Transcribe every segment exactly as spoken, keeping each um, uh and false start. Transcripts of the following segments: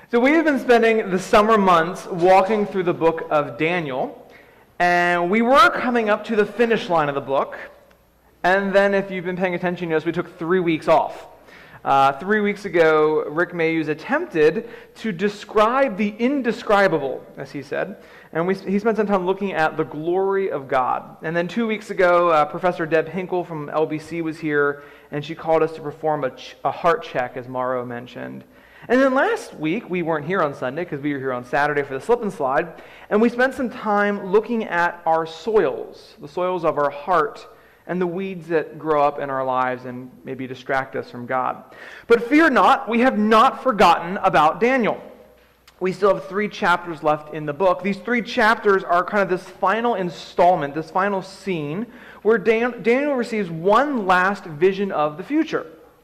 So we've been spending the summer months walking through the book of Daniel, and we were coming up to the finish line of the book, and then if you've been paying attention, you notice we took three weeks off. Uh, three weeks ago, Rick Mayhews attempted to describe the indescribable, as he said, and we, he spent some time looking at the glory of God. And then two weeks ago, uh, Professor Deb Hinkle from L B C was here, and she called us to perform a, ch- a heart check, as Mauro mentioned. And then last week, we weren't here on Sunday because we were here on Saturday for the slip and slide, and we spent some time looking at our soils, the soils of our heart, and the weeds that grow up in our lives and maybe distract us from God. But fear not, we have not forgotten about Daniel. We still have three chapters left in the book. These three chapters are kind of this final installment, this final scene, where Dan- Daniel receives one last vision of the future.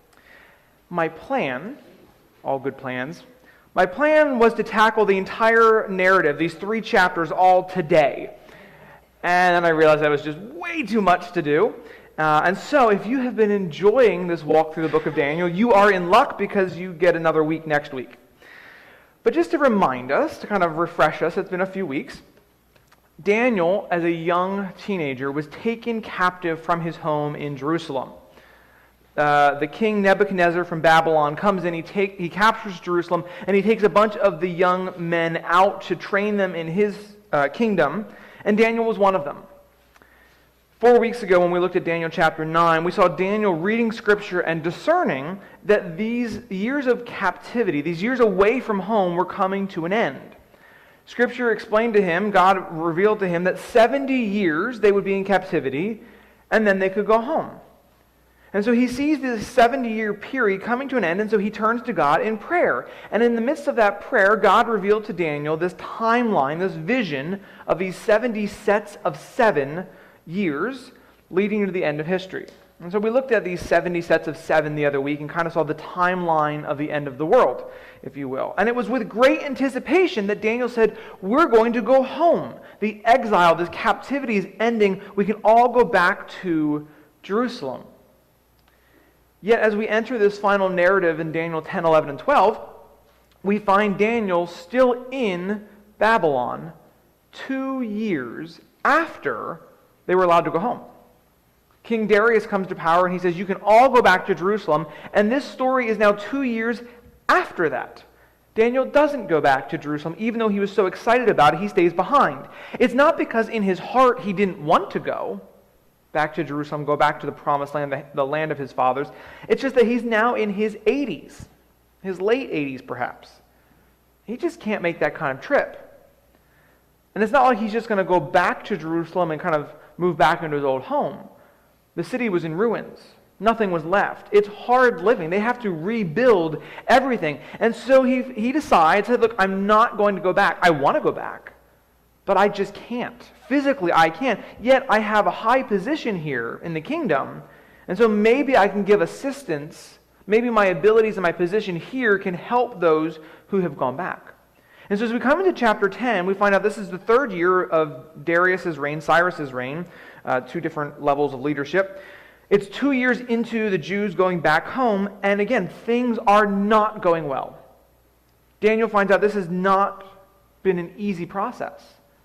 My plan... all good plans. My plan was to tackle the entire narrative, these three chapters, all today. And then I realized that was just way too much to do. Uh, and so if you have been enjoying this walk through the book of Daniel, you are in luck because you get another week next week. But just to remind us, to kind of refresh us, it's been a few weeks, Daniel, as a young teenager, was taken captive from his home in Jerusalem. Uh, the king Nebuchadnezzar from Babylon comes in, he, take, he captures Jerusalem, and he takes a bunch of the young men out to train them in his uh, kingdom, and Daniel was one of them. Four weeks ago when we looked at Daniel chapter nine, we saw Daniel reading Scripture and discerning that these years of captivity, these years away from home, were coming to an end. Scripture explained to him, God revealed to him, that seventy years they would be in captivity, and then they could go home. And so he sees this seventy-year period coming to an end, and so he turns to God in prayer. And in the midst of that prayer, God revealed to Daniel this timeline, this vision of these seventy sets of seven years leading to the end of history. And so we looked at these seventy sets of seven the other week and kind of saw the timeline of the end of the world, if you will. And it was with great anticipation that Daniel said, we're going to go home. The exile, this captivity is ending. We can all go back to Jerusalem. Yet as we enter this final narrative in Daniel ten, eleven, and twelve, we find Daniel still in Babylon two years after they were allowed to go home. King Darius comes to power and he says, you can all go back to Jerusalem, and this story is now two years after that. Daniel doesn't go back to Jerusalem, even though he was so excited about it, he stays behind. It's not because in his heart he didn't want to go back to Jerusalem, go back to the promised land, the, the land of his fathers. It's just that he's now in his eighties, his late eighties perhaps. He just can't make that kind of trip. And it's not like he's just going to go back to Jerusalem and kind of move back into his old home. The city was in ruins. Nothing was left. It's hard living. They have to rebuild everything. And so he, he decides, look, I'm not going to go back. I want to go back, but I just can't. Physically, I can't. Yet I have a high position here in the kingdom, and so maybe I can give assistance. Maybe my abilities and my position here can help those who have gone back. And so as we come into chapter ten, we find out this is the third year of Darius's reign, Cyrus's reign, uh, two different levels of leadership. It's two years into the Jews going back home, and again, things are not going well. Daniel finds out this has not been an easy process.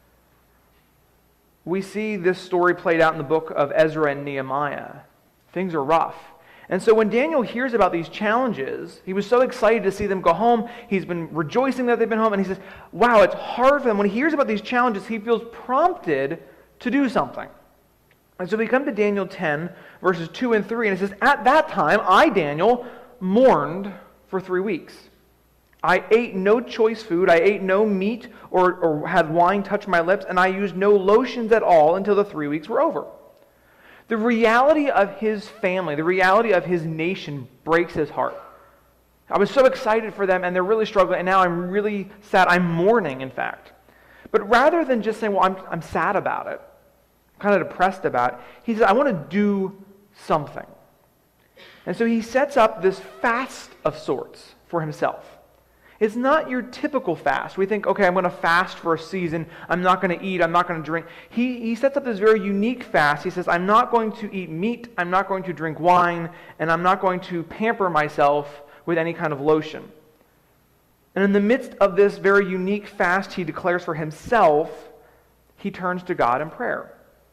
We see this story played out in the book of Ezra and Nehemiah. Things are rough. And so when Daniel hears about these challenges, he was so excited to see them go home. He's been rejoicing that they've been home, and he says, wow, it's hard for them. When he hears about these challenges, he feels prompted to do something. And so we come to Daniel ten, verses two and three, and it says, at that time, I, Daniel, mourned for three weeks. I ate no choice food, I ate no meat or, or had wine touch my lips, and I used no lotions at all until the three weeks were over. The reality of his family, the reality of his nation breaks his heart. I was so excited for them, and they're really struggling, and now I'm really sad. I'm mourning, in fact. But rather than just saying, well, I'm, I'm sad about it, kind of depressed about it, he says, I want to do something. And so he sets up this fast of sorts for himself. It's not your typical fast. We think, okay, I'm going to fast for a season. I'm not going to eat. I'm not going to drink. He, he sets up this very unique fast. He says, I'm not going to eat meat. I'm not going to drink wine. And I'm not going to pamper myself with any kind of lotion. And in the midst of this very unique fast he declares for himself, he turns to God in prayer.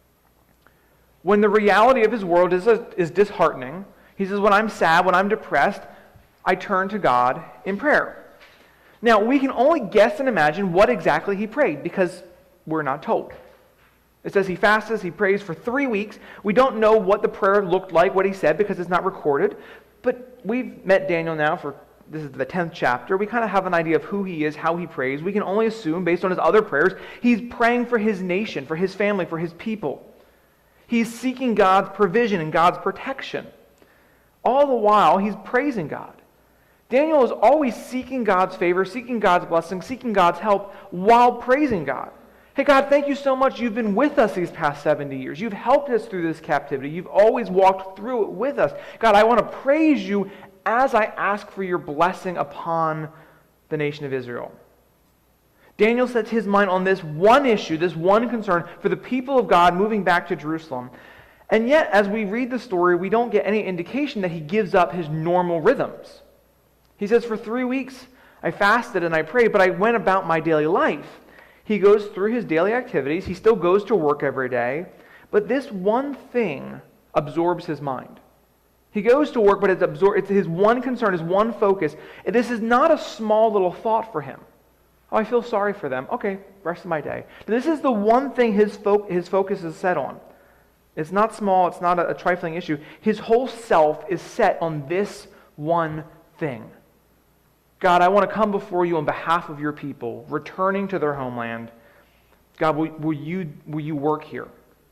When the reality of his world is, a, is disheartening, he says, when I'm sad, when I'm depressed, I turn to God in prayer. Now, we can only guess and imagine what exactly he prayed because we're not told. It says he fasts, he prays for three weeks. We don't know what the prayer looked like, what he said, because it's not recorded. But we've met Daniel now for, this is the tenth chapter. We kind of have an idea of who he is, how he prays. We can only assume, based on his other prayers, he's praying for his nation, for his family, for his people. He's seeking God's provision and God's protection. All the while, he's praising God. Daniel is always seeking God's favor, seeking God's blessing, seeking God's help while praising God. Hey, God, thank you so much. You've been with us these past seventy years. You've helped us through this captivity. You've always walked through it with us. God, I want to praise you as I ask for your blessing upon the nation of Israel. Daniel sets his mind on this one issue, this one concern for the people of God moving back to Jerusalem. And yet, as we read the story, we don't get any indication that he gives up his normal rhythms. He says, for three weeks, I fasted and I prayed, but I went about my daily life. He goes through his daily activities. He still goes to work every day. But this one thing absorbs his mind. He goes to work, but it's, absor- it's his one concern, his one focus. And this is not a small little thought for him. Oh, I feel sorry for them. Okay, rest of my day. This is the one thing his, fo- his focus is set on. It's not small. It's not a, a trifling issue. His whole self is set on this one thing. God, I want to come before you on behalf of your people, returning to their homeland. God, will, will, you, will you work here?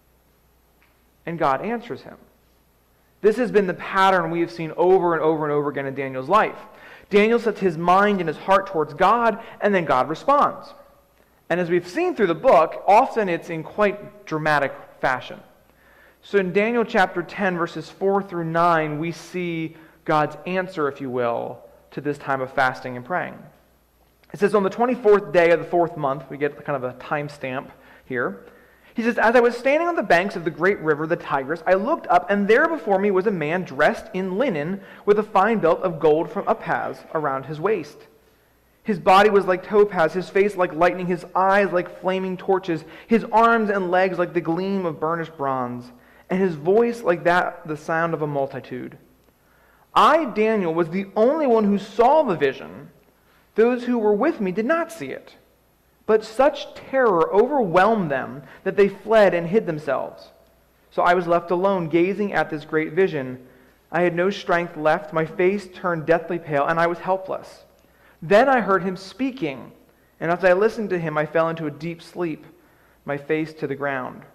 And God answers him. This has been the pattern we have seen over and over and over again in Daniel's life. Daniel sets his mind and his heart towards God, and then God responds. And as we've seen through the book, often it's in quite dramatic fashion. So in Daniel chapter ten, verses four through nine, we see God's answer, if you will, to this time of fasting and praying. It says, on the twenty-fourth day of the fourth month, we get kind of a time stamp here. He says, as I was standing on the banks of the great river, the Tigris, I looked up, and there before me was a man dressed in linen with a fine belt of gold from Uphaz around his waist. His body was like topaz, his face like lightning, his eyes like flaming torches, his arms and legs like the gleam of burnished bronze, and his voice like that the sound of a multitude. I, Daniel, was the only one who saw the vision. Those who were with me did not see it. But such terror overwhelmed them that they fled and hid themselves. So I was left alone, gazing at this great vision. I had no strength left. My face turned deathly pale, and I was helpless. Then I heard him speaking, and as I listened to him, I fell into a deep sleep, my face to the ground.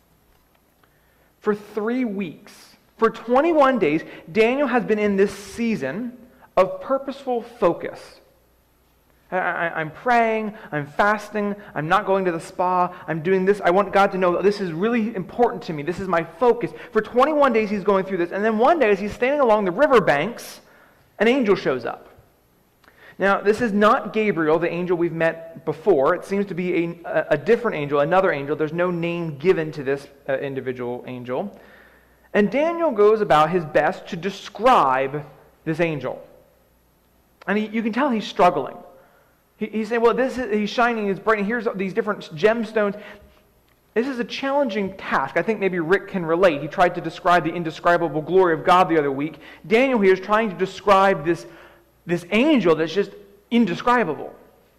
For three weeks, for twenty-one days, Daniel has been in this season of purposeful focus. I, I, I'm praying, I'm fasting, I'm not going to the spa, I'm doing this. I want God to know this is really important to me. This is my focus. For twenty-one days he's going through this. And then one day as he's standing along the riverbanks, an angel shows up. Now, this is not Gabriel, the angel we've met before. It seems to be a, a different angel, another angel. There's no name given to this uh, individual angel. And Daniel goes about his best to describe this angel. And he, you can tell he's struggling. He, he's saying, well, this is, he's shining, he's bright, and here's these different gemstones. This is a challenging task. I think maybe Rick can relate. He tried to describe the indescribable glory of God the other week. Daniel here is trying to describe this, this angel that's just indescribable.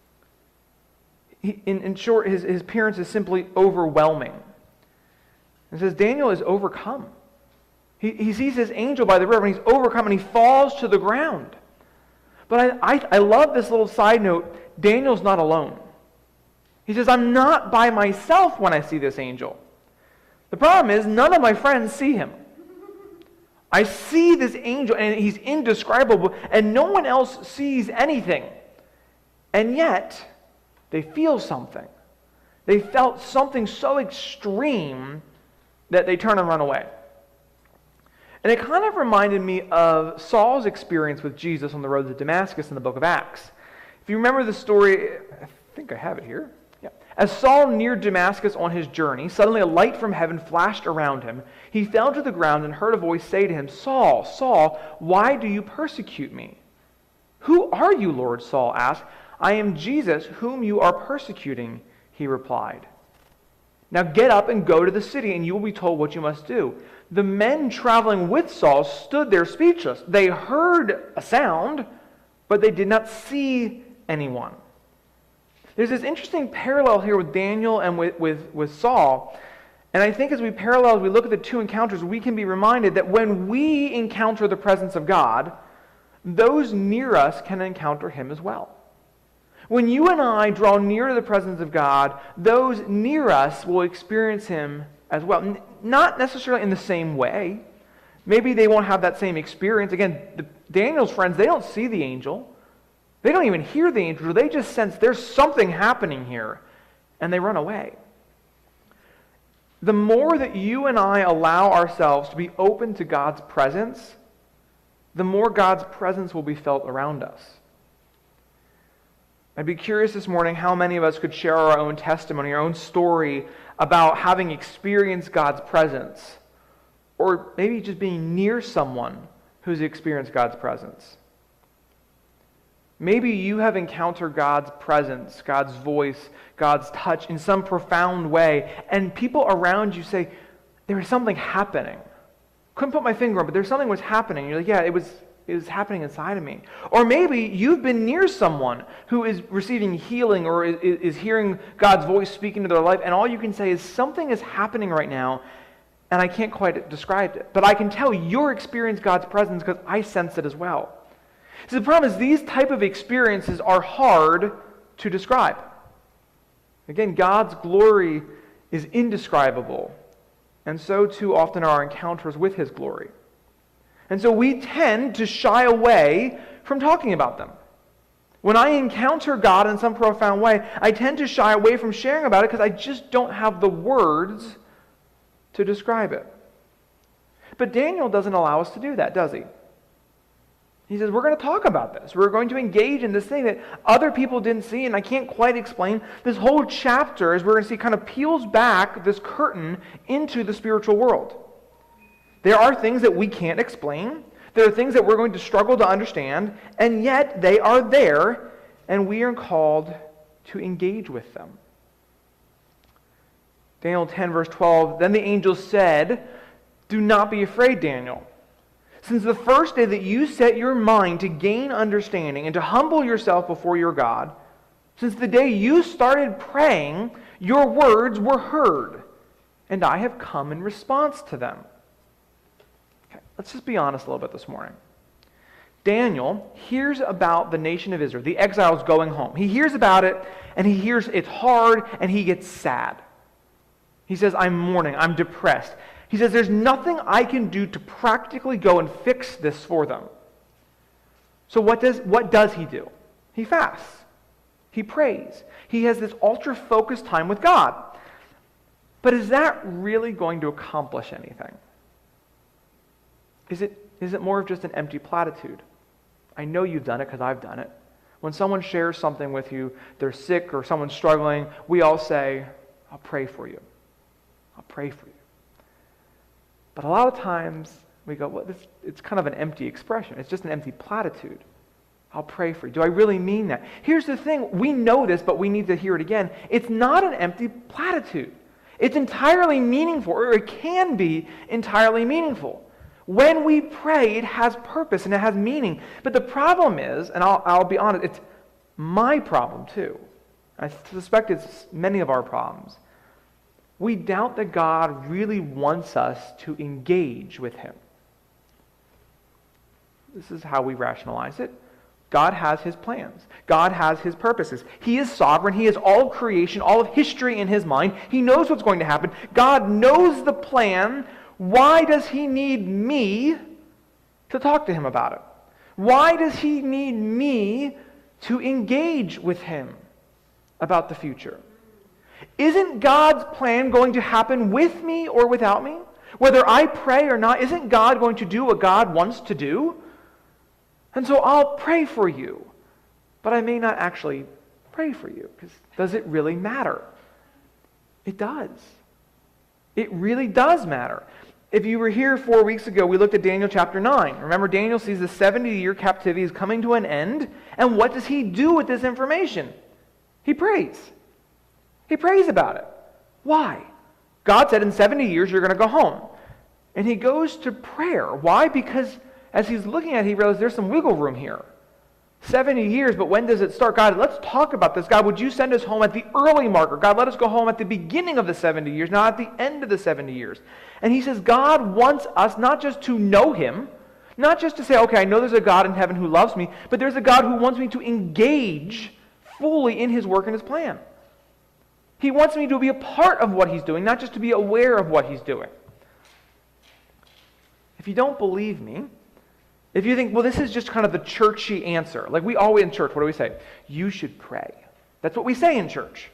He, in, in short, his, his appearance is simply overwhelming. It says Daniel is overcome. He, he sees this angel by the river, and he's overcome, and he falls to the ground. But I, I, I love this little side note. Daniel's not alone. He says, I'm not by myself when I see this angel. The problem is, none of my friends see him. I see this angel, and he's indescribable, and no one else sees anything. And yet, they feel something. They felt something so extreme that they turn and run away. And it kind of reminded me of Saul's experience with Jesus on the road to Damascus in the book of Acts. If you remember the story, I think I have it here. Yeah. As Saul neared Damascus on his journey, suddenly a light from heaven flashed around him. He fell to the ground and heard a voice say to him, Saul, Saul, why do you persecute me? Who are you, Lord? Saul asked. "I am Jesus, whom you are persecuting," he replied. "Now get up and go to the city, and you will be told what you must do." The men traveling with Saul stood there speechless. They heard a sound, but they did not see anyone. There's this interesting parallel here with Daniel and with, with, with Saul. And I think as we parallel, as we look at the two encounters, we can be reminded that when we encounter the presence of God, those near us can encounter him as well. When you and I draw near to the presence of God, those near us will experience him as well. N- not necessarily in the same way. Maybe they won't have that same experience. Again, the, Daniel's friends, they don't see the angel. They don't even hear the angel. They just sense there's something happening here, and they run away. The more that you and I allow ourselves to be open to God's presence, the more God's presence will be felt around us. I'd be curious this morning how many of us could share our own testimony, our own story about having experienced God's presence, or maybe just being near someone who's experienced God's presence. Maybe you have encountered God's presence, God's voice, God's touch in some profound way, and people around you say, there is something happening. Couldn't put my finger on, but there's something was happening. You're like, yeah, it was, it was happening inside of me. Or maybe you've been near someone who is receiving healing or is, is hearing God's voice speaking to their life, and all you can say is, something is happening right now, and I can't quite describe it. But I can tell you're experiencing God's presence because I sense it as well. So the problem is these type of experiences are hard to describe. Again, God's glory is indescribable, and so too often are our encounters with his glory. And so we tend to shy away from talking about them. When I encounter God in some profound way, I tend to shy away from sharing about it because I just don't have the words to describe it. But Daniel doesn't allow us to do that, does he? He says, we're going to talk about this. We're going to engage in this thing that other people didn't see, and I can't quite explain. This whole chapter, as we're going to see, kind of peels back this curtain into the spiritual world. There are things that we can't explain. There are things that we're going to struggle to understand, and yet they are there, and we are called to engage with them. Daniel ten, verse twelve, "Then the angel said, 'Do not be afraid, Daniel. Since the first day that you set your mind to gain understanding and to humble yourself before your God, since the day you started praying, your words were heard, and I have come in response to them.'" Okay, let's just be honest a little bit this morning. Daniel hears about the nation of Israel, the exiles going home. He hears about it, and he hears it's hard, and he gets sad. He says, "I'm mourning, I'm depressed." He says, there's nothing I can do to practically go and fix this for them. So what does, what does he do? He fasts. He prays. He has this ultra-focused time with God. But is that really going to accomplish anything? Is it, is it more of just an empty platitude? I know you've done it because I've done it. When someone shares something with you, they're sick or someone's struggling, we all say, I'll pray for you. I'll pray for you. But a lot of times we go, well, this, it's kind of an empty expression. It's just an empty platitude. I'll pray for you. Do I really mean that? Here's the thing. We know this, but we need to hear it again. It's not an empty platitude. It's entirely meaningful, or it can be entirely meaningful. When we pray, it has purpose and it has meaning. But the problem is, and I'll, I'll be honest, it's my problem too. I suspect it's many of our problems. We doubt that God really wants us to engage with him. This is how we rationalize it. God has his plans. God has his purposes. He is sovereign. He has all of creation, all of history in his mind. He knows what's going to happen. God knows the plan. Why does he need me to talk to him about it? Why does he need me to engage with him about the future? Isn't God's plan going to happen with me or without me? Whether I pray or not, isn't God going to do what God wants to do? And so I'll pray for you, but I may not actually pray for you, because does it really matter? It does. It really does matter. If you were here four weeks ago, we looked at Daniel chapter nine. Remember, Daniel sees the seventy-year captivity is coming to an end, and what does he do with this information? He prays. He prays about it. Why? God said in seventy years you're going to go home. And he goes to prayer. Why? Because as he's looking at it, he realizes there's some wiggle room here. seventy years, but when does it start? God, let's talk about this. God, would you send us home at the early marker? God, let us go home at the beginning of the seventy years, not at the end of the seventy years. And he says God wants us not just to know him, not just to say, okay, I know there's a God in heaven who loves me, but there's a God who wants me to engage fully in his work and his plan. He wants me to be a part of what he's doing, not just to be aware of what he's doing. If you don't believe me, if you think, well, this is just kind of the churchy answer. Like we always in church, what do we say? You should pray. That's what we say in church.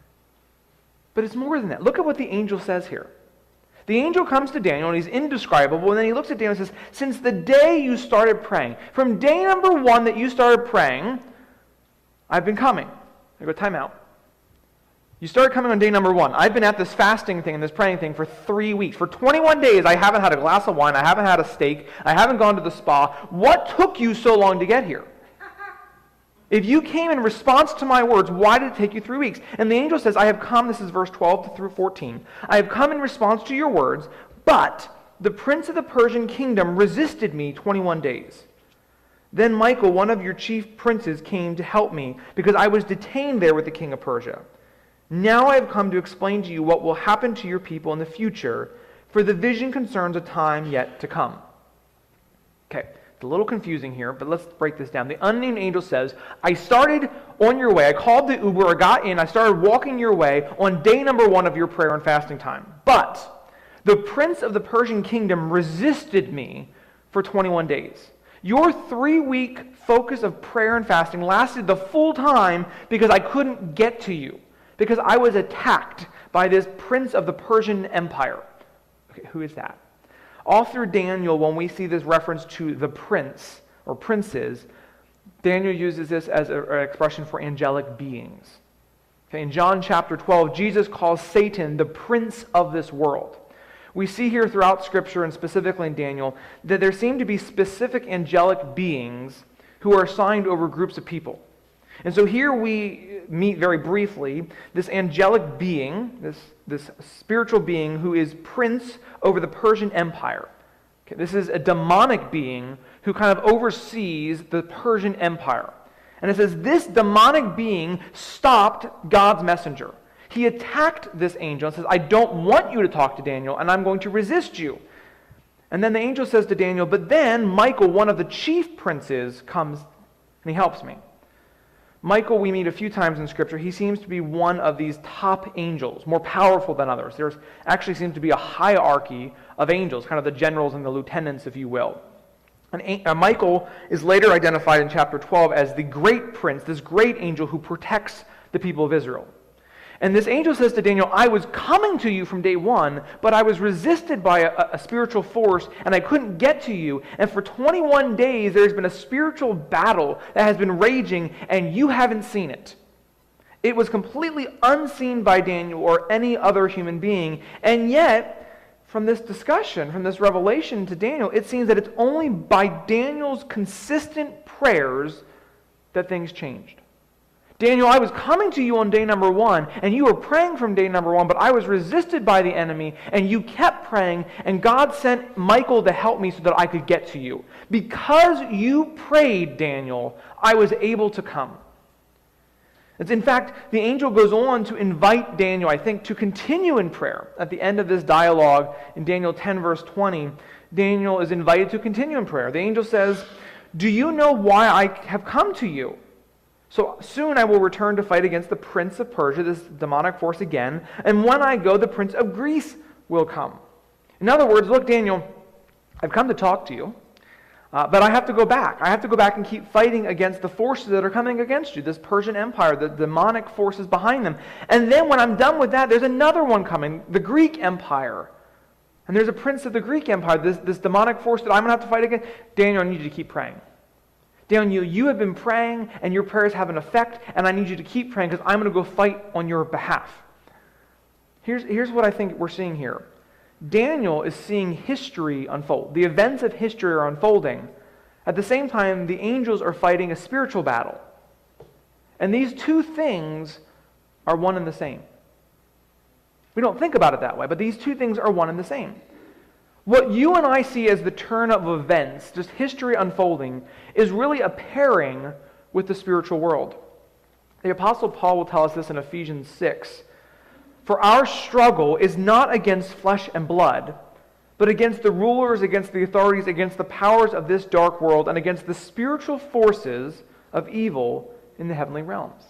But it's more than that. Look at what the angel says here. The angel comes to Daniel, and he's indescribable, and then he looks at Daniel and says, since the day you started praying, from day number one that you started praying, I've been coming. I go, time out. You started coming on day number one. I've been at this fasting thing and this praying thing for three weeks. For twenty-one days, I haven't had a glass of wine. I haven't had a steak. I haven't gone to the spa. What took you so long to get here? If you came in response to my words, why did it take you three weeks? And the angel says, I have come, this is verse twelve through fourteen. I have come in response to your words, but the prince of the Persian kingdom resisted me twenty-one days. Then Michael, one of your chief princes, came to help me because I was detained there with the king of Persia. Now I have come to explain to you what will happen to your people in the future, for the vision concerns a time yet to come. Okay, it's a little confusing here, but let's break this down. The unnamed angel says, I started on your way. I called the Uber, I got in, I started walking your way on day number one of your prayer and fasting time. But the prince of the Persian kingdom resisted me for twenty-one days. Your three-week focus of prayer and fasting lasted the full time because I couldn't get to you. Because I was attacked by this prince of the Persian Empire. Okay, who is that? All through Daniel, when we see this reference to the prince or princes, Daniel uses this as an expression for angelic beings. Okay, in John chapter twelve, Jesus calls Satan the prince of this world. We see here throughout Scripture, and specifically in Daniel, that there seem to be specific angelic beings who are assigned over groups of people. And so here we meet very briefly this angelic being, this, this spiritual being who is prince over the Persian Empire. Okay, this is a demonic being who kind of oversees the Persian Empire. And it says this demonic being stopped God's messenger. He attacked this angel and says, I don't want you to talk to Daniel, and I'm going to resist you. And then the angel says to Daniel, but then Michael, one of the chief princes, comes and he helps me. Michael, we meet a few times in Scripture. He seems to be one of these top angels, more powerful than others. There actually seems to be a hierarchy of angels, kind of the generals and the lieutenants, if you will. And uh, Michael is later identified in chapter twelve as the great prince, this great angel who protects the people of Israel. And this angel says to Daniel, I was coming to you from day one, but I was resisted by a, a spiritual force, and I couldn't get to you. And for twenty-one days, there's been a spiritual battle that has been raging, and you haven't seen it. It was completely unseen by Daniel or any other human being. And yet, from this discussion, from this revelation to Daniel, it seems that it's only by Daniel's consistent prayers that things changed. Daniel, I was coming to you on day number one, and you were praying from day number one, but I was resisted by the enemy, and you kept praying, and God sent Michael to help me so that I could get to you. Because you prayed, Daniel, I was able to come. It's, in fact, the angel goes on to invite Daniel, I think, to continue in prayer. At the end of this dialogue, in Daniel ten, verse twenty, Daniel is invited to continue in prayer. The angel says, do you know why I have come to you? So soon I will return to fight against the prince of Persia, this demonic force again, and when I go, the prince of Greece will come. In other words, look, Daniel, I've come to talk to you, uh, but I have to go back. I have to go back and keep fighting against the forces that are coming against you, this Persian Empire, the demonic forces behind them. And then when I'm done with that, there's another one coming, the Greek Empire. And there's a prince of the Greek Empire, this, this demonic force that I'm going to have to fight against. Daniel, I need you to keep praying. Daniel, you have been praying, and your prayers have an effect, and I need you to keep praying because I'm going to go fight on your behalf. Here's, here's what I think we're seeing here. Daniel is seeing history unfold. The events of history are unfolding. At the same time, the angels are fighting a spiritual battle. And these two things are one and the same. We don't think about it that way, but these two things are one and the same. What you and I see as the turn of events, just history unfolding, is really a pairing with the spiritual world. The Apostle Paul will tell us this in Ephesians six. For our struggle is not against flesh and blood, but against the rulers, against the authorities, against the powers of this dark world, and against the spiritual forces of evil in the heavenly realms.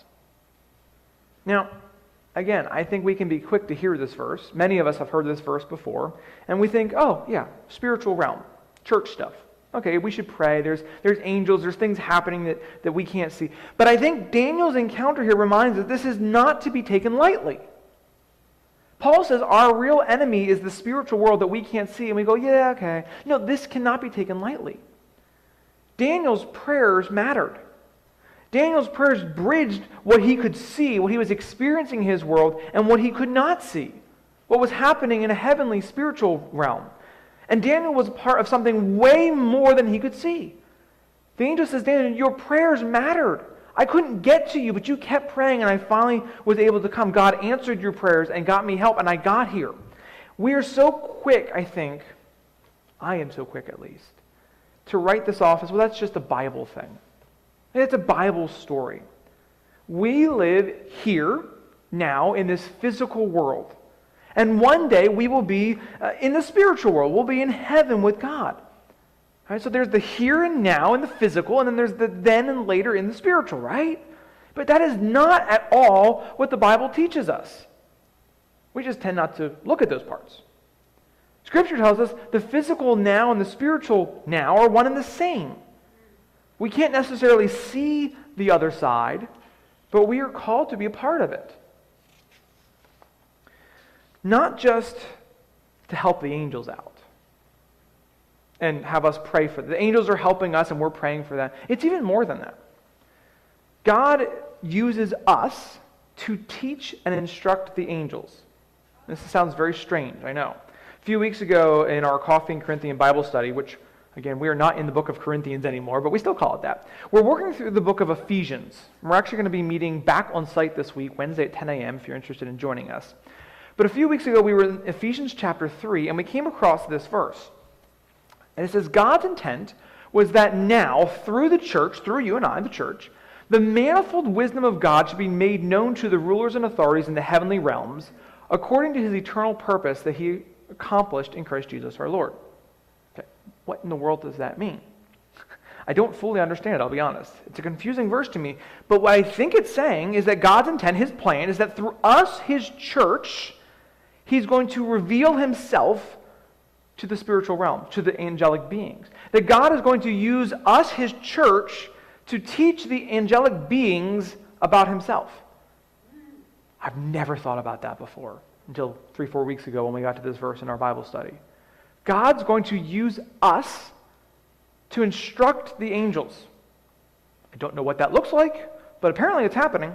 Now, again, I think we can be quick to hear this verse. Many of us have heard this verse before, and we think, oh, yeah, spiritual realm, church stuff. Okay, we should pray. There's, there's angels, there's things happening that, that we can't see. But I think Daniel's encounter here reminds us this is not to be taken lightly. Paul says our real enemy is the spiritual world that we can't see, and we go, yeah, okay. No, this cannot be taken lightly. Daniel's prayers mattered. Daniel's prayers bridged what he could see, what he was experiencing in his world, and what he could not see, what was happening in a heavenly spiritual realm. And Daniel was part of something way more than he could see. The angel says, Daniel, your prayers mattered. I couldn't get to you, but you kept praying, and I finally was able to come. God answered your prayers and got me help, and I got here. We are so quick, I think, I am so quick at least, to write this off as, well, that's just a Bible thing. It's a Bible story. We live here, now, in this physical world. And one day we will be uh, in the spiritual world. We'll be in heaven with God. All right, so there's the here and now in the physical, and then there's the then and later in the spiritual, right? But that is not at all what the Bible teaches us. We just tend not to look at those parts. Scripture tells us the physical now and the spiritual now are one and the same. We can't necessarily see the other side, but we are called to be a part of it. Not just to help the angels out and have us pray for them. The angels are helping us and we're praying for them. It's even more than that. God uses us to teach and instruct the angels. This sounds very strange, I know. A few weeks ago in our Coffee and Corinthian Bible study, which, again, we are not in the book of Corinthians anymore, but we still call it that. We're working through the book of Ephesians. We're actually going to be meeting back on site this week, Wednesday at ten a.m., if you're interested in joining us. But a few weeks ago, we were in Ephesians chapter three, and we came across this verse. And it says, God's intent was that now, through the church, through you and I, the church, the manifold wisdom of God should be made known to the rulers and authorities in the heavenly realms, according to his eternal purpose that he accomplished in Christ Jesus our Lord. Okay, what in the world does that mean? I don't fully understand it, I'll be honest. It's a confusing verse to me. But what I think it's saying is that God's intent, his plan, is that through us, his church, he's going to reveal himself to the spiritual realm, to the angelic beings. That God is going to use us, his church, to teach the angelic beings about himself. I've never thought about that before until three, four weeks ago when we got to this verse in our Bible study. God's going to use us to instruct the angels. I don't know what that looks like, but apparently it's happening.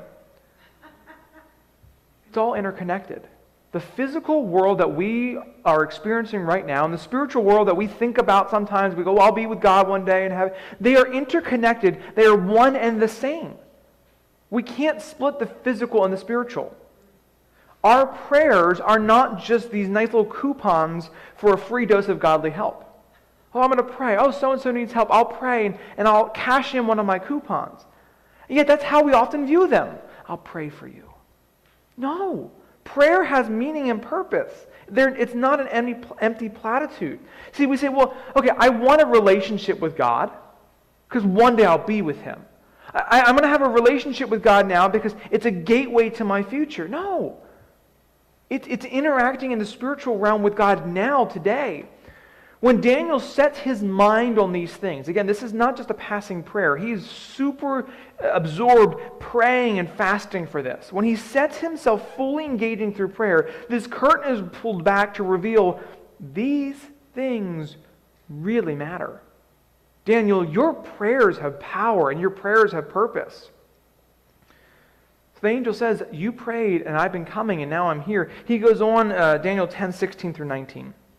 It's all interconnected. The physical world that we are experiencing right now and the spiritual world that we think about sometimes, we go, well, I'll be with God one day and have, they are interconnected. They are one and the same. We can't split the physical and the spiritual. Our prayers are not just these nice little coupons for a free dose of godly help. Oh, I'm going to pray. Oh, so-and-so needs help. I'll pray and, and I'll cash in one of my coupons. And yet that's how we often view them. I'll pray for you. No. Prayer has meaning and purpose. There, it's not an empty, empty platitude. See, we say, well, okay, I want a relationship with God because one day I'll be with him. I, I'm going to have a relationship with God now because it's a gateway to my future. No. It, it's interacting in the spiritual realm with God now, today. When Daniel sets his mind on these things, again, this is not just a passing prayer. He's super absorbed praying and fasting for this. When he sets himself fully engaging through prayer, this curtain is pulled back to reveal these things really matter. Daniel, your prayers have power and your prayers have purpose. So the angel says, you prayed and I've been coming and now I'm here. He goes on, uh, Daniel ten, sixteen through nineteen.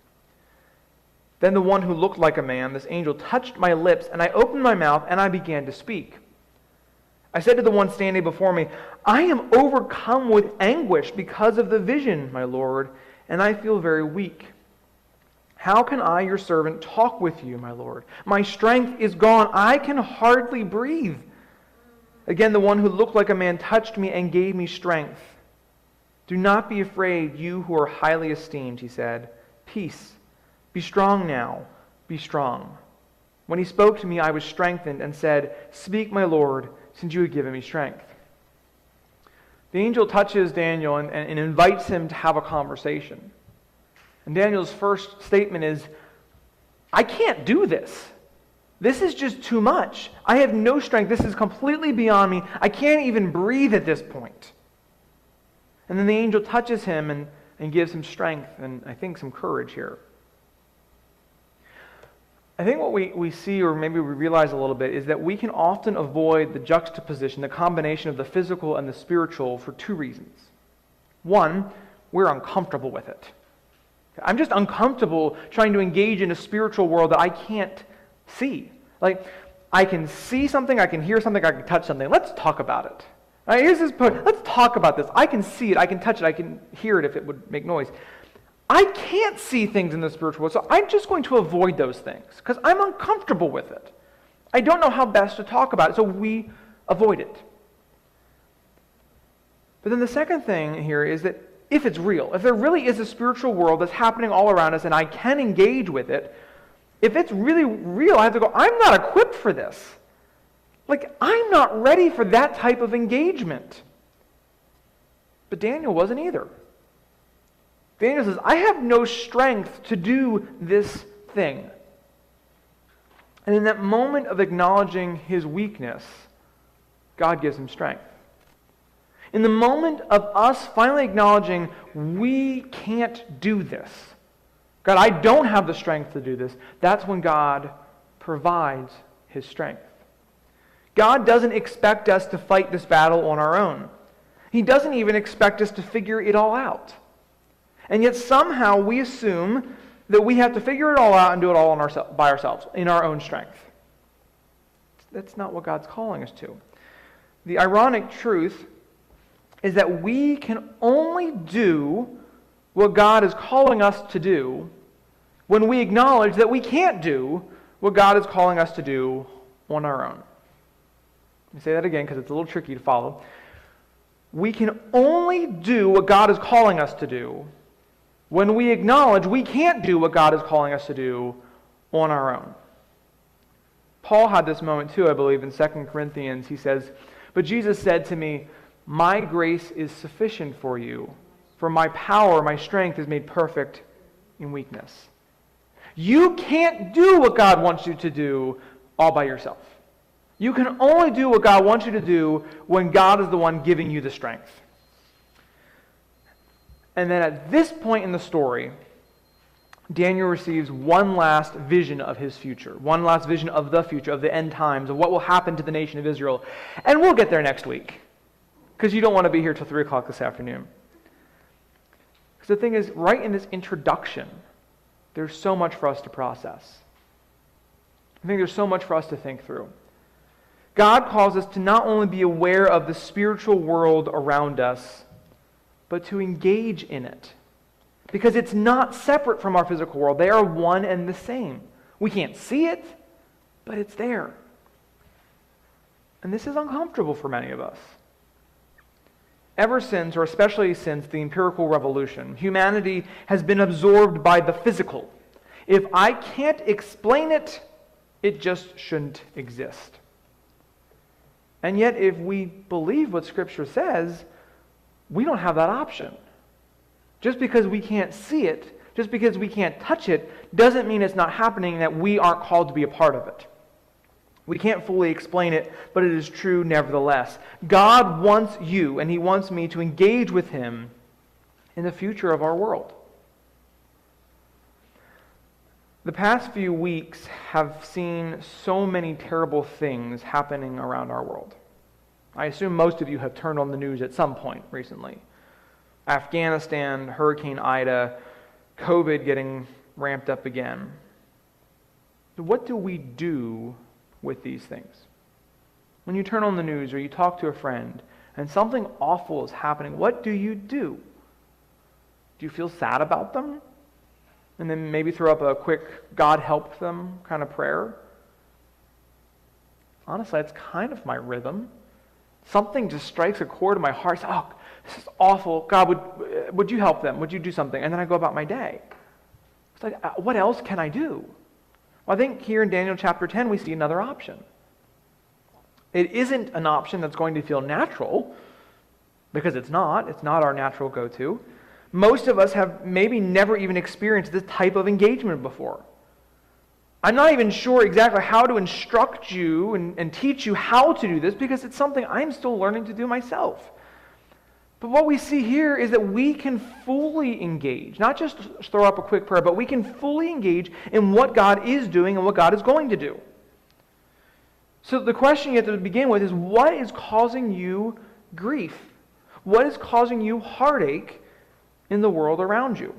Then the one who looked like a man, this angel, touched my lips, and I opened my mouth, and I began to speak. I said to the one standing before me, I am overcome with anguish because of the vision, my Lord, and I feel very weak. How can I, your servant, talk with you, my Lord? My strength is gone. I can hardly breathe. Again, the one who looked like a man touched me and gave me strength. Do not be afraid, you who are highly esteemed, he said. Peace. Be strong now. Be strong. When he spoke to me, I was strengthened and said, Speak, my Lord, since you have given me strength. The angel touches Daniel and, and invites him to have a conversation. And Daniel's first statement is, I can't do this. This is just too much. I have no strength. This is completely beyond me. I can't even breathe at this point. And then the angel touches him and, and gives him strength and I think some courage here. I think what we, we see, or maybe we realize a little bit, is that we can often avoid the juxtaposition, the combination of the physical and the spiritual for two reasons. One, we're uncomfortable with it. I'm just uncomfortable trying to engage in a spiritual world that I can't see. Like, I can see something, I can hear something, I can touch something. Let's talk about it. All right, here's this point. Let's talk about this. I can see it, I can touch it, I can hear it if it would make noise. I can't see things in the spiritual world, so I'm just going to avoid those things because I'm uncomfortable with it. I don't know how best to talk about it, so we avoid it. But then the second thing here is that if it's real, if there really is a spiritual world that's happening all around us and I can engage with it, if it's really real, I have to go, I'm not equipped for this. Like, I'm not ready for that type of engagement. But Daniel wasn't either. Daniel says, I have no strength to do this thing. And in that moment of acknowledging his weakness, God gives him strength. In the moment of us finally acknowledging we can't do this, God, I don't have the strength to do this, that's when God provides his strength. God doesn't expect us to fight this battle on our own. He doesn't even expect us to figure it all out. And yet somehow we assume that we have to figure it all out and do it all on our, by ourselves, in our own strength. That's not what God's calling us to. The ironic truth is that we can only do what God is calling us to do when we acknowledge that we can't do what God is calling us to do on our own. Let me say that again because it's a little tricky to follow. We can only do what God is calling us to do when we acknowledge we can't do what God is calling us to do on our own. Paul had this moment too, I believe, in Second Corinthians. He says, But Jesus said to me, My grace is sufficient for you, for my power, my strength is made perfect in weakness. You can't do what God wants you to do all by yourself. You can only do what God wants you to do when God is the one giving you the strength. And then at this point in the story, Daniel receives one last vision of his future, one last vision of the future, of the end times, of what will happen to the nation of Israel. And we'll get there next week, because you don't want to be here till three o'clock this afternoon. Because the thing is, right in this introduction, there's so much for us to process. I think there's so much for us to think through. God calls us to not only be aware of the spiritual world around us, but to engage in it. Because it's not separate from our physical world. They are one and the same. We can't see it, but it's there. And this is uncomfortable for many of us. Ever since, or especially since the empirical revolution, humanity has been absorbed by the physical. If I can't explain it, it just shouldn't exist. And yet, if we believe what Scripture says, we don't have that option. Just because we can't see it, just because we can't touch it, doesn't mean it's not happening, that we aren't called to be a part of it. We can't fully explain it, but it is true nevertheless. God wants you, and He wants me to engage with Him in the future of our world. The past few weeks have seen so many terrible things happening around our world. I assume most of you have turned on the news at some point recently. Afghanistan, Hurricane Ida, COVID getting ramped up again. what do we do with these things? When you turn on the news or you talk to a friend and something awful is happening, what do you do? Do you feel sad about them? And then maybe throw up a quick God help them kind of prayer? Honestly, it's kind of my rhythm. Something just strikes a chord in my heart. Oh, this is awful. God, would, would you help them? Would you do something? And then I go about my day. It's like, what else can I do? Well, I think here in Daniel chapter ten, we see another option. It isn't an option that's going to feel natural, because it's not. It's not our natural go-to. Most of us have maybe never even experienced this type of engagement before. I'm not even sure exactly how to instruct you and, and teach you how to do this, because it's something I'm still learning to do myself. But what we see here is that we can fully engage, not just throw up a quick prayer, but we can fully engage in what God is doing and what God is going to do. So the question you have to begin with is, what is causing you grief? What is causing you heartache in the world around you?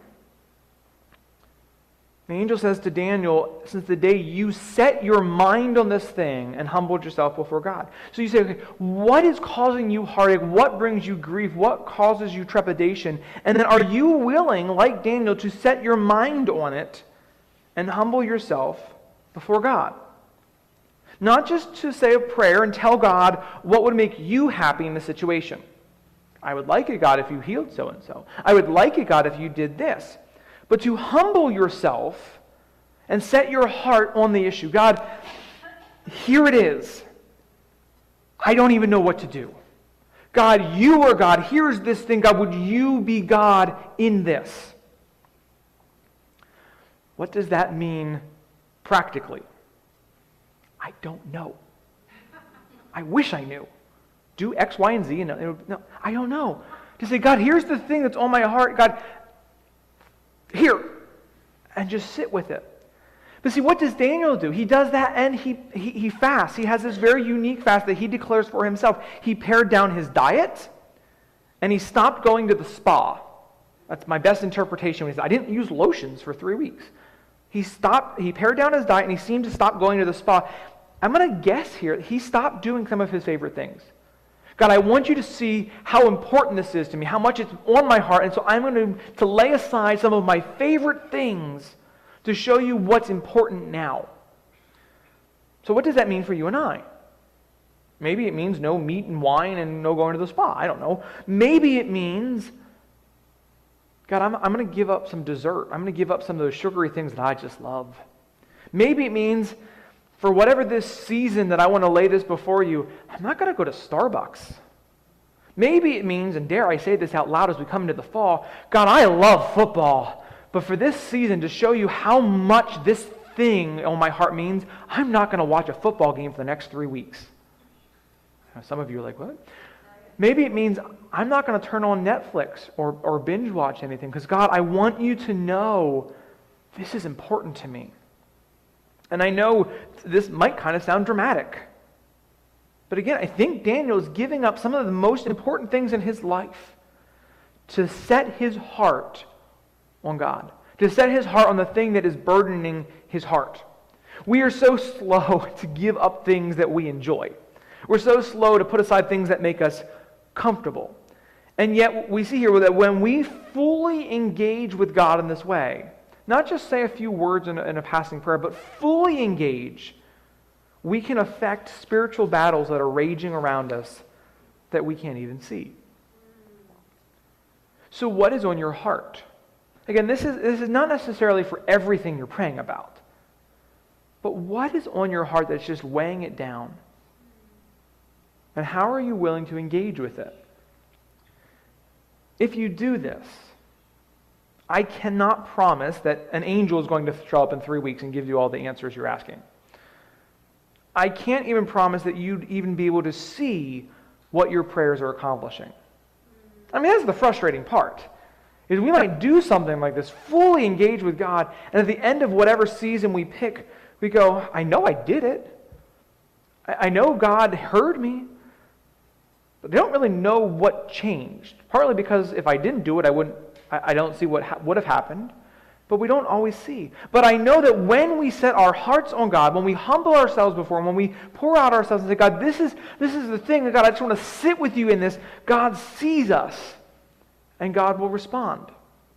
The angel says to Daniel, since the day you set your mind on this thing and humbled yourself before God. So you say, okay, what is causing you heartache? What brings you grief? What causes you trepidation? And then are you willing, like Daniel, to set your mind on it and humble yourself before God? Not just to say a prayer and tell God what would make you happy in the situation. I would like it, God, if you healed so-and-so. I would like it, God, if you did this. But to humble yourself and set your heart on the issue. God, here it is. I don't even know what to do. God, you are God. Here's this thing. God, would you be God in this? What does that mean practically? I don't know. I wish I knew. Do X, Y, and Z. And no, no, I don't know. To say, God, here's the thing that's on my heart. God, here, and just sit with it. But see, what does Daniel do? He does that, and he, he, he fasts. He has this very unique fast that he declares for himself. He pared down his diet, and he stopped going to the spa. That's my best interpretation. He said, I didn't use lotions for three weeks. He stopped, he pared down his diet, and he seemed to stop going to the spa. I'm going to guess here, he stopped doing some of his favorite things. God, I want you to see how important this is to me, how much it's on my heart, and so I'm going to, to lay aside some of my favorite things to show you what's important now. So what does that mean for you and I? Maybe it means no meat and wine and no going to the spa. I don't know. Maybe it means, God, I'm, I'm going to give up some dessert. I'm going to give up some of those sugary things that I just love. Maybe it means, for whatever this season that I want to lay this before you, I'm not going to go to Starbucks. Maybe it means, and dare I say this out loud as we come into the fall, God, I love football, but for this season, to show you how much this thing on my heart means, I'm not going to watch a football game for the next three weeks. Now, some of you are like, what? Maybe it means I'm not going to turn on Netflix or, or binge watch anything, because God, I want you to know this is important to me. And I know this might kind of sound dramatic. But again, I think Daniel is giving up some of the most important things in his life to set his heart on God, to set his heart on the thing that is burdening his heart. We are so slow to give up things that we enjoy. We're so slow to put aside things that make us comfortable. And yet we see here that when we fully engage with God in this way, not just say a few words in a, in a passing prayer, but fully engage, we can affect spiritual battles that are raging around us that we can't even see. So what is on your heart? Again, this is, this is not necessarily for everything you're praying about. But what is on your heart that's just weighing it down? And how are you willing to engage with it? If you do this, I cannot promise that an angel is going to show up in three weeks and give you all the answers you're asking. I can't even promise that you'd even be able to see what your prayers are accomplishing. I mean, that's the frustrating part, is we might do something like this, fully engage with God, and at the end of whatever season we pick, we go, I know I did it. I know God heard me. But they don't really know what changed. Partly because if I didn't do it, I wouldn't. I, I don't see what ha- would have happened. but we don't always see. But I know that when we set our hearts on God, when we humble ourselves before Him, when we pour out ourselves and say, God, this is, this is the thing, God, I just want to sit with you in this, God sees us, and God will respond.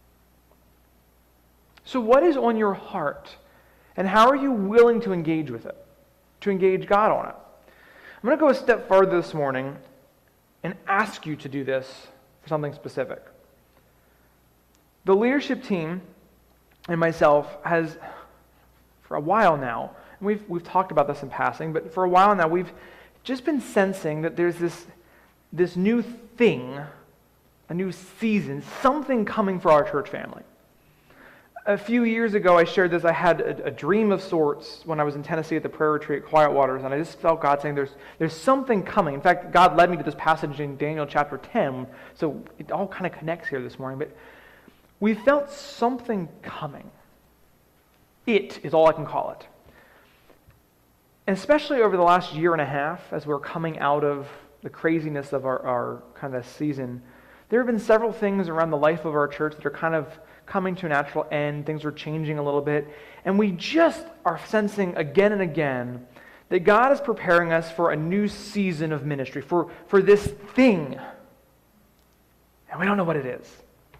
So what is on your heart, and how are you willing to engage with it, to engage God on it? I'm going to go a step further this morning and ask you to do this for something specific. The leadership team and myself has, for a while now, and we've, we've talked about this in passing, but for a while now we've just been sensing that there's this, this new thing, a new season, something coming for our church family. A few years ago I shared this, I had a, a dream of sorts when I was in Tennessee at the prayer retreat at Quiet Waters, and I just felt God saying there's, there's something coming. In fact, God led me to this passage in Daniel chapter ten, so it all kind of connects here this morning, but we felt something coming. It is all I can call it. And especially over the last year and a half, as we're coming out of the craziness of our, our kind of season, there have been several things around the life of our church that are kind of coming to a natural end. Things are changing a little bit. And we just are sensing again and again that God is preparing us for a new season of ministry, for, for this thing. And we don't know what it is.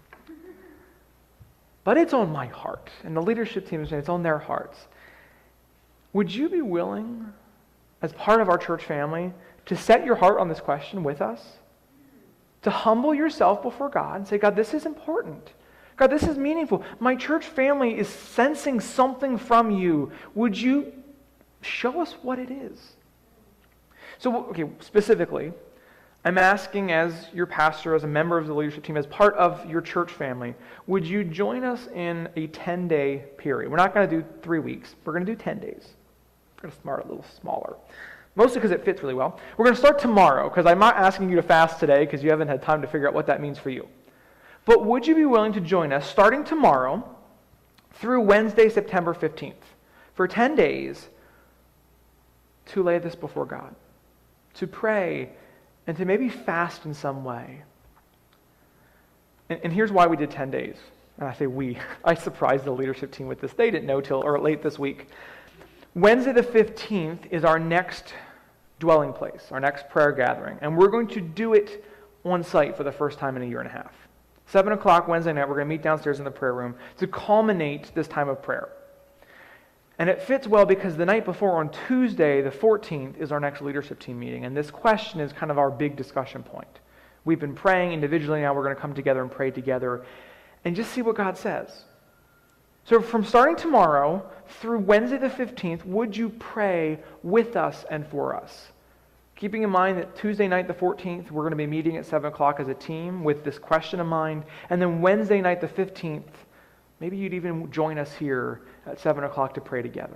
But it's on my heart, and the leadership team is saying it's on their hearts. Would you be willing, as part of our church family, to set your heart on this question with us? To humble yourself before God and say, God, this is important. God, this is meaningful. My church family is sensing something from you. Would you show us what it is? So, okay, specifically, I'm asking as your pastor, as a member of the leadership team, as part of your church family, would you join us in a ten-day period? We're not going to do three weeks. We're going to do ten days. We're going to start a little smaller. Mostly because it fits really well. We're going to start tomorrow, because I'm not asking you to fast today, because you haven't had time to figure out what that means for you. But would you be willing to join us, starting tomorrow, through Wednesday, September fifteenth, for ten days, to lay this before God, to pray, and to maybe fast in some way. And, and here's why we did ten days. And I say we. I surprised the leadership team with this. They didn't know till or late this week. Wednesday the fifteenth is our next dwelling place, our next prayer gathering. And we're going to do it on site for the first time in a year and a half. seven o'clock Wednesday night, we're going to meet downstairs in the prayer room to culminate this time of prayer. And it fits well because the night before, on Tuesday, the fourteenth, is our next leadership team meeting. And this question is kind of our big discussion point. We've been praying individually, now we're going to come together and pray together and just see what God says. So from starting tomorrow through Wednesday the fifteenth, would you pray with us and for us? Keeping in mind that Tuesday night the fourteenth, we're going to be meeting at seven o'clock as a team with this question in mind. And then Wednesday night the fifteenth, maybe you'd even join us here at seven o'clock to pray together.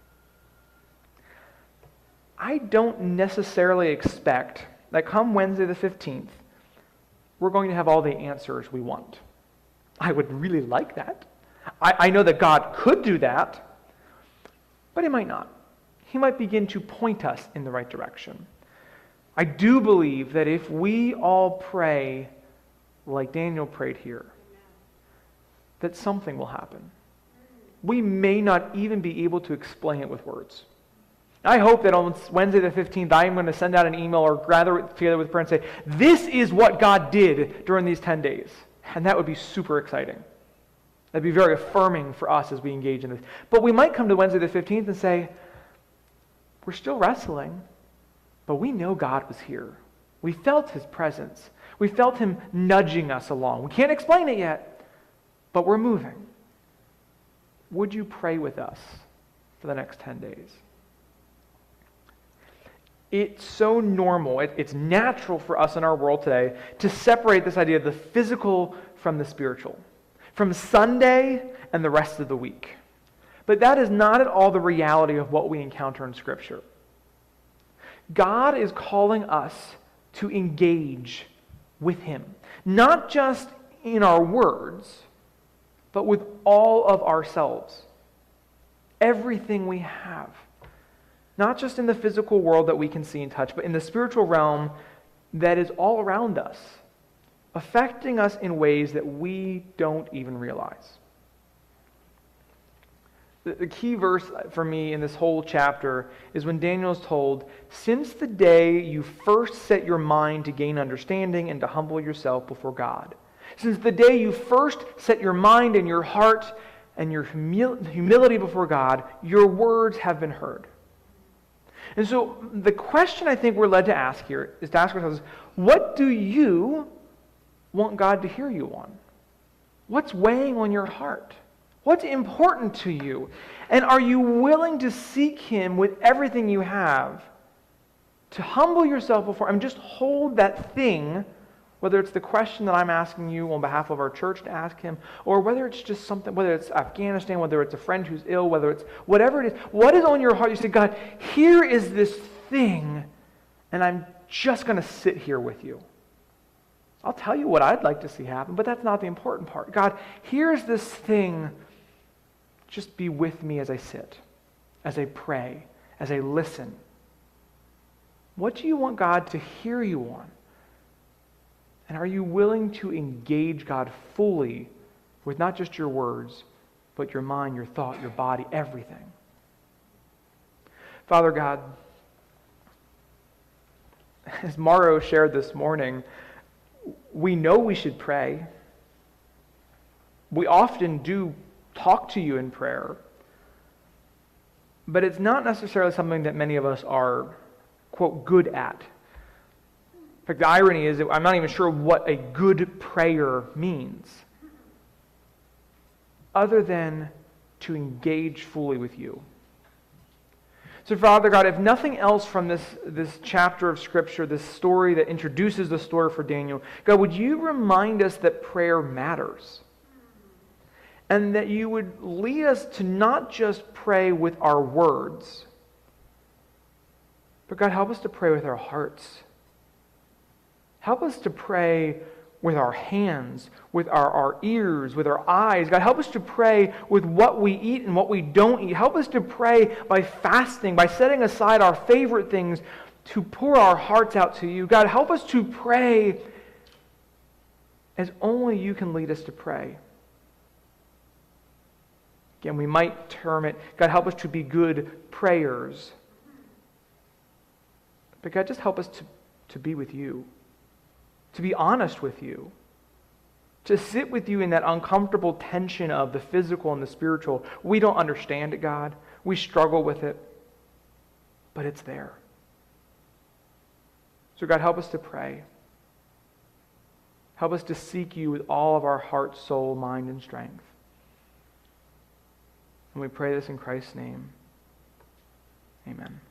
I don't necessarily expect that come Wednesday the fifteenth, we're going to have all the answers we want. I would really like that. I, I know that God could do that, but He might not. He might begin to point us in the right direction. I do believe that if we all pray like Daniel prayed here, that something will happen. We may not even be able to explain it with words. I hope that on Wednesday the fifteenth, I am going to send out an email or gather it together with prayer and say, this is what God did during these ten days. And that would be super exciting. That'd be very affirming for us as we engage in this. But we might come to Wednesday the fifteenth and say, we're still wrestling, but we know God was here. We felt His presence. We felt Him nudging us along. We can't explain it yet, but we're moving. Would you pray with us for the next ten days? It's so normal, it, it's natural for us in our world today to separate this idea of the physical from the spiritual, from Sunday and the rest of the week. But that is not at all the reality of what we encounter in Scripture. God is calling us to engage with Him, not just in our words, but with all of ourselves. Everything we have. Not just in the physical world that we can see and touch, but in the spiritual realm that is all around us, affecting us in ways that we don't even realize. The, the key verse for me in this whole chapter is when Daniel is told, since the day you first set your mind to gain understanding and to humble yourself before God. Since the day you first set your mind and your heart and your humil- humility before God, your words have been heard. And so the question I think we're led to ask here is to ask ourselves, what do you want God to hear you on? What's weighing on your heart? What's important to you? And are you willing to seek Him with everything you have? To humble yourself before Him, just hold that thing, whether it's the question that I'm asking you on behalf of our church to ask Him, or whether it's just something, whether it's Afghanistan, whether it's a friend who's ill, whether it's whatever it is, what is on your heart? You say, God, here is this thing, and I'm just going to sit here with you. I'll tell you what I'd like to see happen, but that's not the important part. God, here's this thing. Just be with me as I sit, as I pray, as I listen. What do you want God to hear you on? And are you willing to engage God fully with not just your words, but your mind, your thought, your body, everything? Father God, as Mauro shared this morning, we know we should pray. We often do talk to you in prayer, but it's not necessarily something that many of us are, quote, good at. In fact, the irony is that I'm not even sure what a good prayer means, other than to engage fully with you. So, Father God, if nothing else from this, this chapter of Scripture, this story that introduces the story for Daniel, God, would you remind us that prayer matters? And that you would lead us to not just pray with our words, but God, help us to pray with our hearts. Help us to pray with our hands, with our, our ears, with our eyes. God, help us to pray with what we eat and what we don't eat. Help us to pray by fasting, by setting aside our favorite things to pour our hearts out to you. God, help us to pray as only you can lead us to pray. Again, we might term it, God, help us to be good prayers. But God, just help us to, to be with you, to be honest with you, to sit with you in that uncomfortable tension of the physical and the spiritual. We don't understand it, God. We struggle with it, but it's there. So God, help us to pray. Help us to seek you with all of our heart, soul, mind, and strength. And we pray this in Christ's name. Amen.